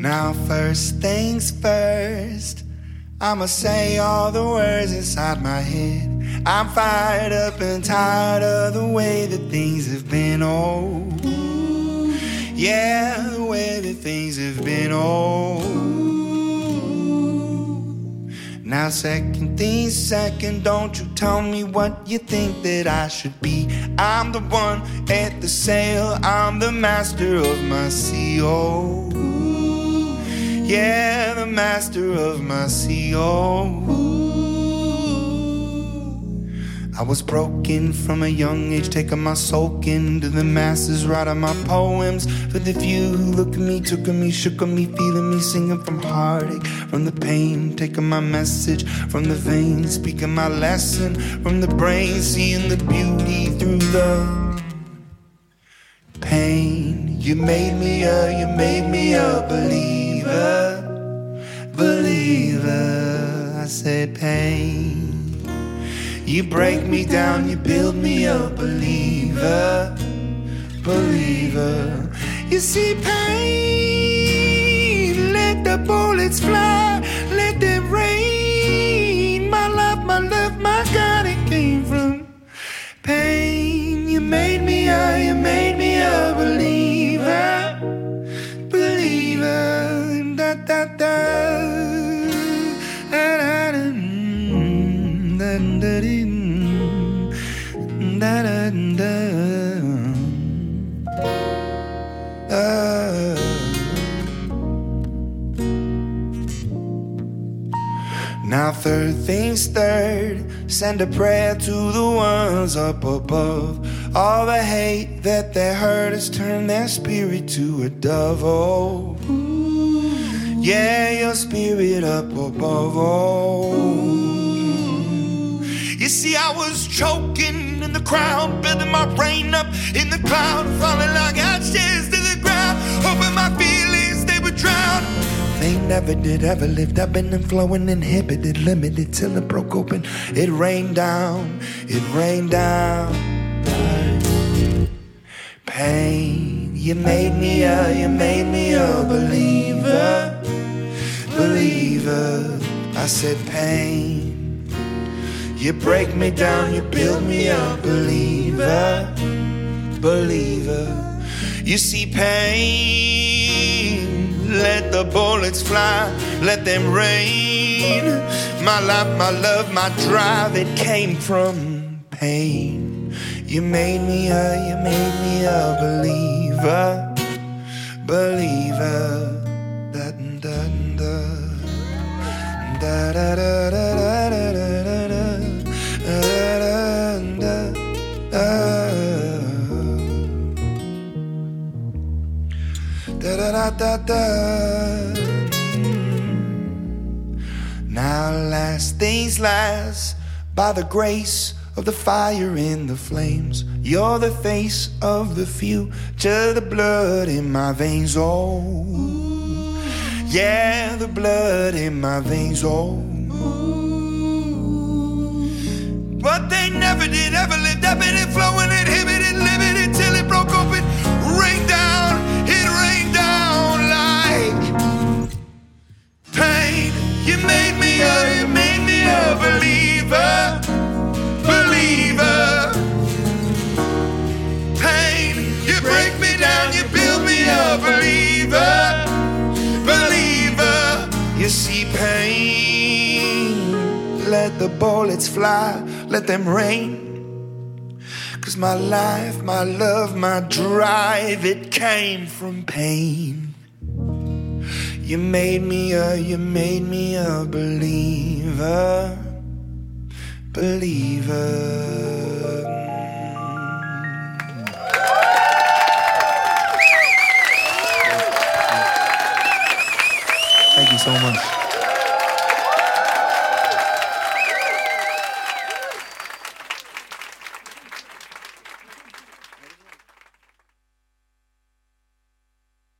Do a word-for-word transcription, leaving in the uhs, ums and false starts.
Now first things first, I'ma say all the words inside my head. I'm fired up and tired of the way that things have been, oh yeah, the way that things have been, oh. Now second things second, don't you tell me what you think that I should be. I'm the one at the sail, I'm the master of my sea, oh yeah, the master of my sea, oh. I was broken from a young age, taking my soak into the masses, writing my poems for the few who look at me, took at me, shook on me, feeling me, singing from heartache, from the pain, taking my message from the veins, speaking my lesson from the brain, seeing the beauty through the pain. You made me a, you made me a believer, believer. I said pain. You break me down, you build me a believer, believer. You see pain, let the bullets fly, let them rain. My love, my love, my God, it came from pain. You made me a, you made me a believer, believer. Da da da. Da, da, da. Uh. Now third things third, send a prayer to the ones up above. All the hate that they heard has turned their spirit to a dove, oh yeah, your spirit up above, oh. You see, I was choking in the crowd, building my brain up in the cloud, falling like ashes to the ground, hoping my feelings, they would drown. They never did, ever lived, ebbing and flowing, inhibited, limited, till it broke open. It rained down, it rained down. Pain, you made me a, you made me a believer, believer. I said pain. You break me down, you build me up, believer, believer. You see pain, let the bullets fly, let them rain. My life, my love, my drive, it came from pain. You made me a, you made me a believer, believer. Da da da da da da da da da. Da, da, da, da, da. Now last things last, by the grace of the fire in the flames, you're the face of the future, the blood in my veins, oh yeah, the blood in my veins, oh. But they never did, ever lived, ebbing, flowing, inhibited, limited, till it broke open, rained down, it rained down like pain. You made me a, you made me a believer, believer. Pain, you break me down, you build me a believer, believer. You see pain, let the bullets fly, let them rain. Cause my life, my love, my drive, it came from pain. You made me a, you made me a believer, believer. Thank you so much.